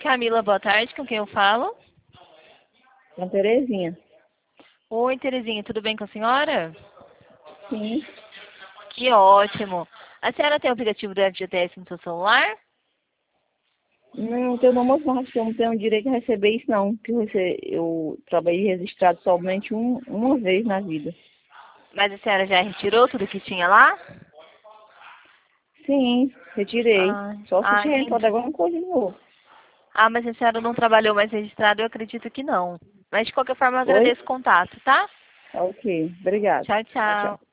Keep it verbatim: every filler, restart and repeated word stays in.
Camila, boa tarde. Com quem eu falo? Com Terezinha. Oi, Terezinha. Tudo bem com a senhora? Sim. Que ótimo. A senhora tem o aplicativo do F G T S no seu celular? Não, teu nome não, acho que eu não tenho direito a receber isso não. Porque eu, rece- eu trabalhei registrado somente um, uma vez na vida. Mas a senhora já retirou tudo que tinha lá? Sim, retirei. Ah, Só se ah, tiver entrado entendi. alguma coisa de novo. Ah, mas a senhora não trabalhou mais registrado, eu acredito que não. Mas de qualquer forma eu Oi? agradeço o contato, tá? Ok, obrigado. Tchau, Tchau, tchau. tchau.